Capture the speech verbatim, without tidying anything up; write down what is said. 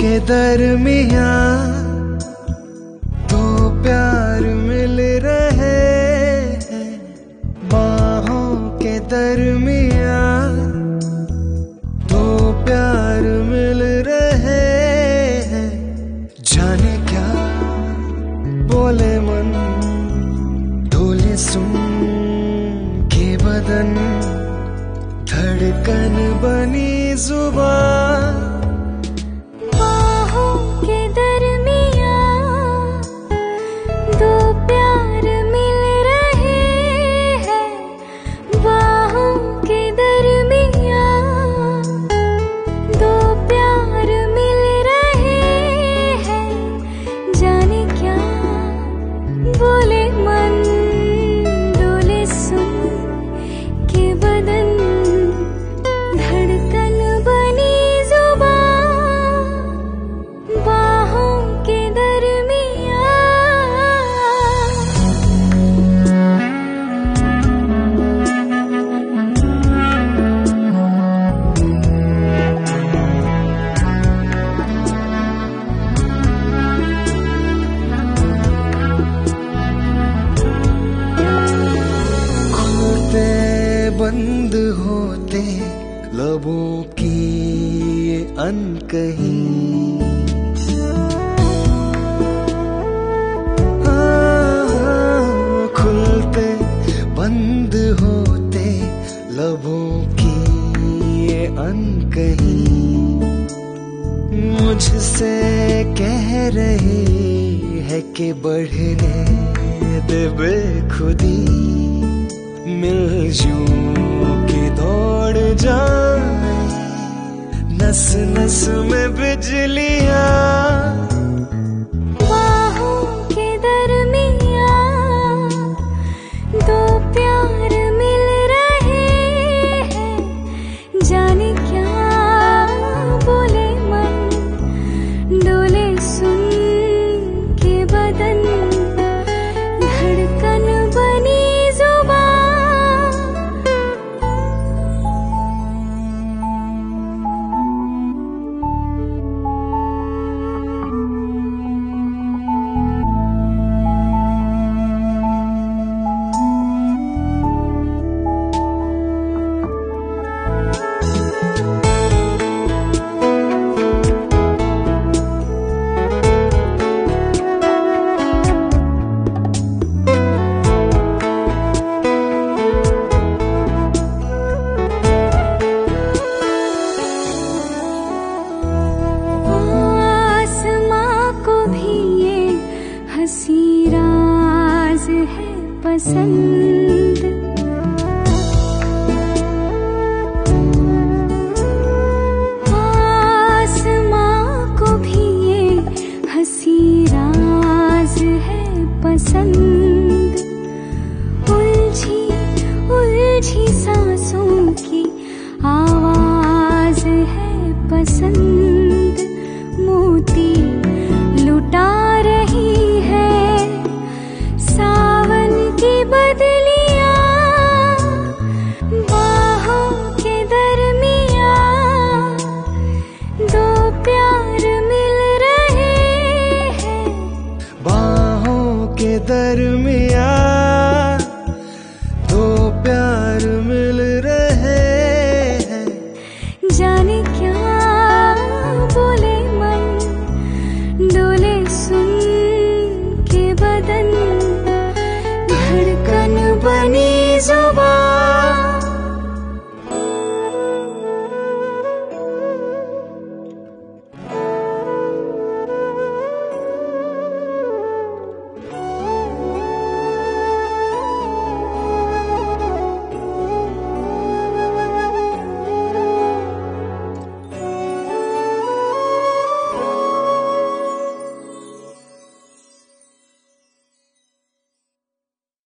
के दरमिया दो प्यार मिल रहे हैं, बाहों के दरमिया दो प्यार मिल रहे हैं। जाने क्या बोले मन, डोले सुन के बदन, धड़कन बनी जुबान। बाहों के दरमिया दो प्यार मिल रहे हैं, बाहों के दरमिया दो प्यार मिल रहे हैं। जाने क्या बोले मन, डोले सुन के बदन, धड़कन बनी जुबान। बाहों के दरमिया खुलते बंद होते लबों की ये अनकही, हाँ, खुलते बंद होते लबों की ये अनकही, मुझसे कह रही है कि बढ़ने दे बेखुदी, मिलजूं की दौड़ जाए नस नस में बिजलियां। बाहों के दरमिया दो प्यार मिल रहे हैं। जाने क्या बोले मन, डोले सुन के बदन, धड़कन बनी जुबान। हंसी राज है पसंद, आसमां को भी ये हंसी राज है पसंद। उलझी उलझी सांसों की आवाज है पसंद।